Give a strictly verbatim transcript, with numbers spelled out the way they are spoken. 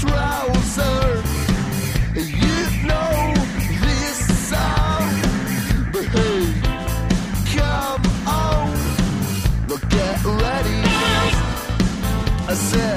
trouser. You know this song, but hey, come on, look, get ready. I said